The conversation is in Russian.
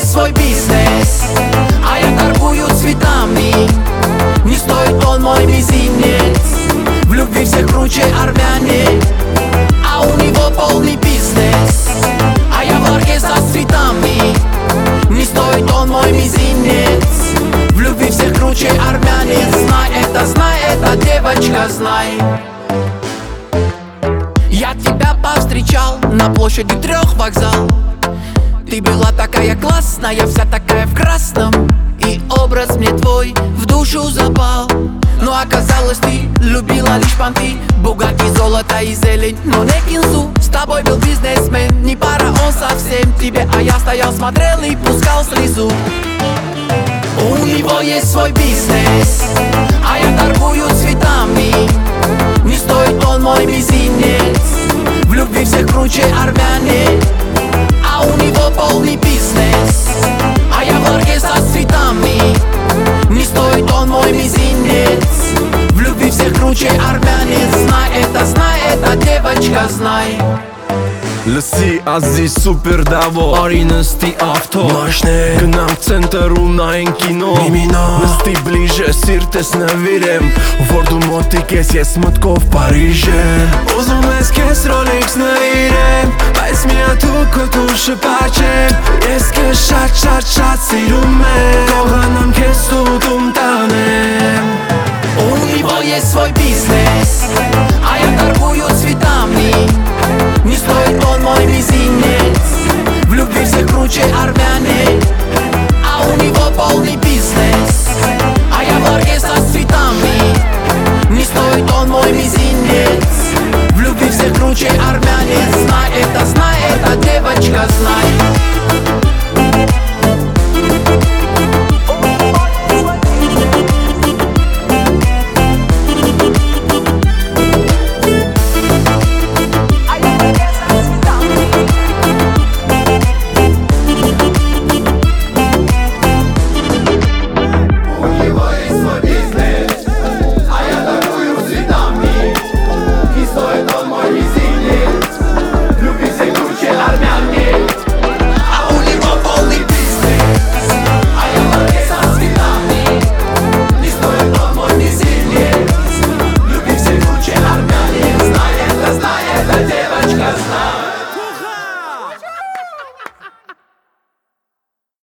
есть свой бизнес, а я торгую цветами. Не стоит он мой мизинец, в любви всех круче армяне. А у него полный бизнес, а я в ларьке со цветами. Не стоит он мой мизинец, в любви всех круче армяне. Знай это, девочка, знай. Я тебя повстречал на площади 3 вокзал. Ты была такая классная, вся такая в красном, и образ мне твой в душу запал. Но оказалось, ты любила лишь понты, Бугатти, золото и зелень, но не кинзу. С тобой был бизнесмен, не пара он совсем тебе, а я стоял, смотрел и пускал слезу. У него есть свой бизнес, а я торгую цветами. Не стоит он мой мизинец, в любви всех круче армяне. А у него полный бизнес, а я в ларьке со цветами. Не стоит он мой мизинец, в любви всех круче армяне. Знай это, девочка, знай. Լսի ազի սուպեր դավո Արի նստի ավթո Մաշներ Գնանք ցենտր ու նայենք կինո Միմինո Նստի բլիժը սիրտես նվիրեմ Որ դու մոտիկ ես ես մտքով Փարիժ եմ Ուզում ես քեզ Rolex նվիրեմ Բայց միաթու քո դուշը պաչեմ Ես քեզ շատ սիրում եմ Կողանամ քեզ տուտում տանեմ У него есть свой бизнес, а я торгую цветами. Не стоит он мой мизинец, в любви всех круче армяне. А у него полный бизнес.